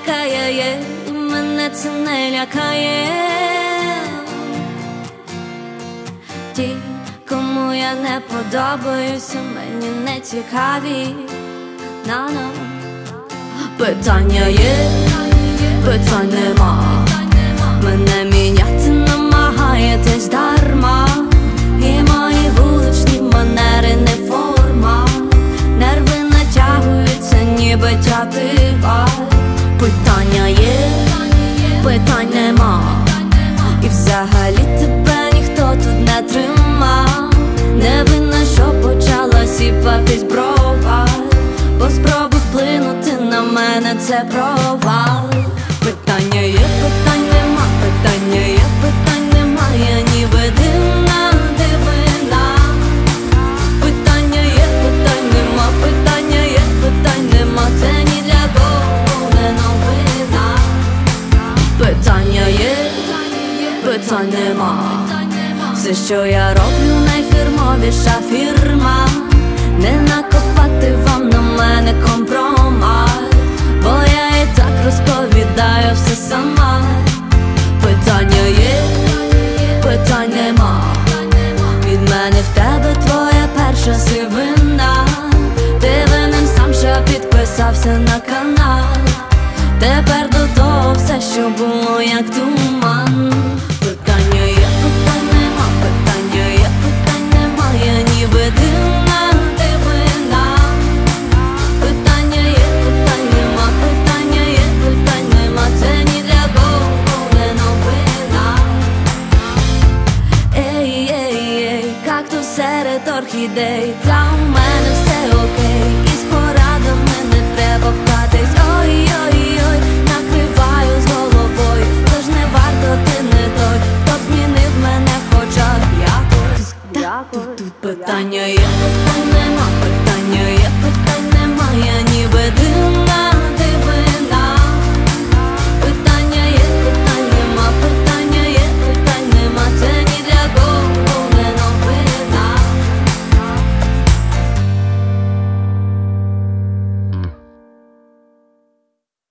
яка я є, мене це не лякає. Ті, кому я не подобаюся, мені не цікаві. Питання є, питань нема. Мене міняти намагаєтесь дарма. І мої вуличні манери не форма. Нерви натягуються, ніби тятива. Питання є, питань нема. І взагалі тебе ніхто тут не тримав. Не винна, що почала сіпатись брова, бо спроби вплинути на мене — це провал. Питання є, питань нема, питання є, питань нема. Я ніби дивна дивина. Питання є, питань нема, питання є, питань нема. Це ні для кого не новина. Питання є, питань нема. Все, що я роблю, найфірмовіша фірма. Не накопати вам на мене компромат, бо я і так розповідаю все сама. Питання є, питань нема. Від мене в тебе твоя перша сивина. Ти винен сам, що підписався на канал. Тепер до того все, що було як туман. Питання є, питань нема, питання є, питань нема. Я ніби дивна дивина. Питання є, питань нема, питання є, питань нема. Це ні для кого не новина. Ей, ей, ей, кактус серед орхідей. Та у мене все окей, і з порадами не треба вкатись. Ой-ой-ой, накриваю з головою. Тож не варто, ти не той, хто б змінив мене хоча б якось. Тут питання є.